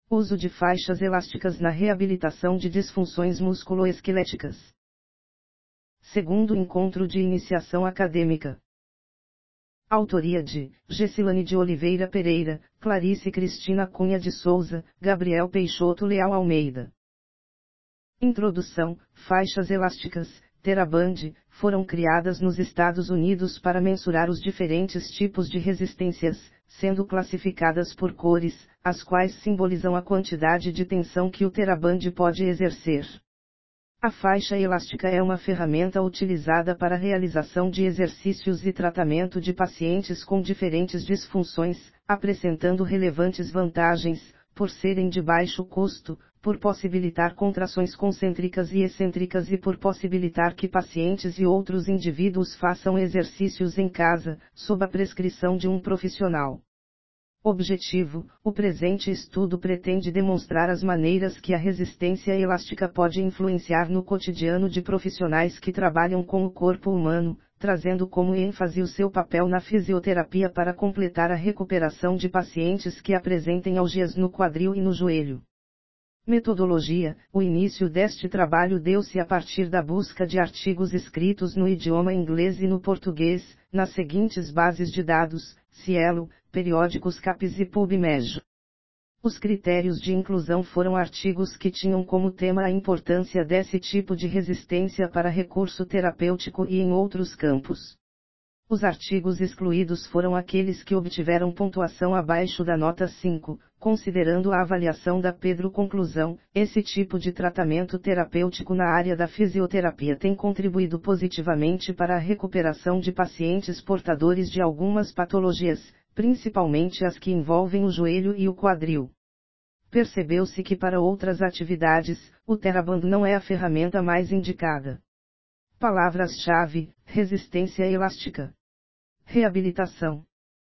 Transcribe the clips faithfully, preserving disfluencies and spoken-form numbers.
Uso de faixas elásticas na reabilitação de disfunções musculoesqueléticas. Segundo encontro de iniciação acadêmica. Autoria de Gessilane de Oliveira Pereira, Clarice Cristina Cunha de Souza, Gabriel Peixoto Leal Almeida. Introdução: faixas elásticas, TheraBand, foram criadas nos Estados Unidos para mensurar os diferentes tipos de resistências, sendo classificadas por cores, as quais simbolizam a quantidade de tensão que o TheraBand pode exercer. A faixa elástica é uma ferramenta utilizada para a realização de exercícios e tratamento de pacientes com diferentes disfunções, apresentando relevantes vantagens, por serem de baixo custo, por possibilitar contrações concêntricas e excêntricas e por possibilitar que pacientes e outros indivíduos façam exercícios em casa, sob a prescrição de um profissional. Objetivo: o presente estudo pretende demonstrar as maneiras que a resistência elástica pode influenciar no cotidiano de profissionais que trabalham com o corpo humano, trazendo como ênfase o seu papel na fisioterapia para completar a recuperação de pacientes que apresentem algias no quadril e no joelho. Metodologia: o início deste trabalho deu-se a partir da busca de artigos escritos no idioma inglês e no português, nas seguintes bases de dados: Cielo, periódicos CAPES e PubMed. Os critérios de inclusão foram artigos que tinham como tema a importância desse tipo de resistência para recurso terapêutico e em outros campos. Os artigos excluídos foram aqueles que obtiveram pontuação abaixo da nota cinco, considerando a avaliação da Pedro. Conclusão: esse tipo de tratamento terapêutico na área da fisioterapia tem contribuído positivamente para a recuperação de pacientes portadores de algumas patologias, principalmente as que envolvem o joelho e o quadril. Percebeu-se que para outras atividades, o TheraBand não é a ferramenta mais indicada. Palavras-chave: resistência elástica, reabilitação,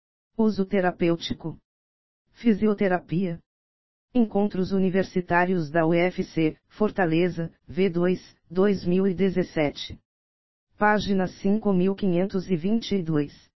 uso terapêutico, fisioterapia. Encontros Universitários da U F C, Fortaleza, V dois, dois mil e dezessete. Página cinco mil quinhentos e vinte e dois.